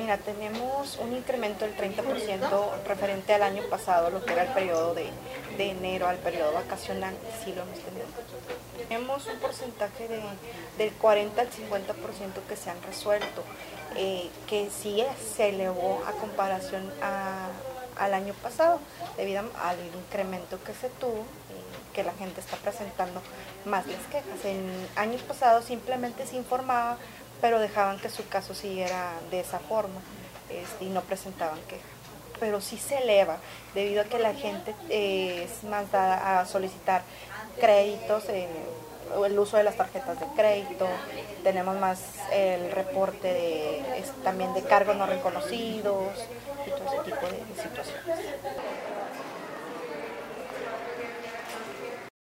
Mira, tenemos un incremento del 30% referente al año pasado, lo que era el periodo de enero al periodo vacacional, sí lo hemos tenido. Tenemos un porcentaje del 40 al 50% que se han resuelto, que sí se elevó a comparación al año pasado, debido al incremento que se tuvo, que la gente está presentando más las quejas. En años pasados simplemente se informaba, pero dejaban que su caso siguiera de esa forma, y no presentaban queja. Pero sí se eleva, debido a que la gente es más dada a solicitar créditos, el uso de las tarjetas de crédito, tenemos más el reporte también de cargos no reconocidos y todo ese tipo de situaciones.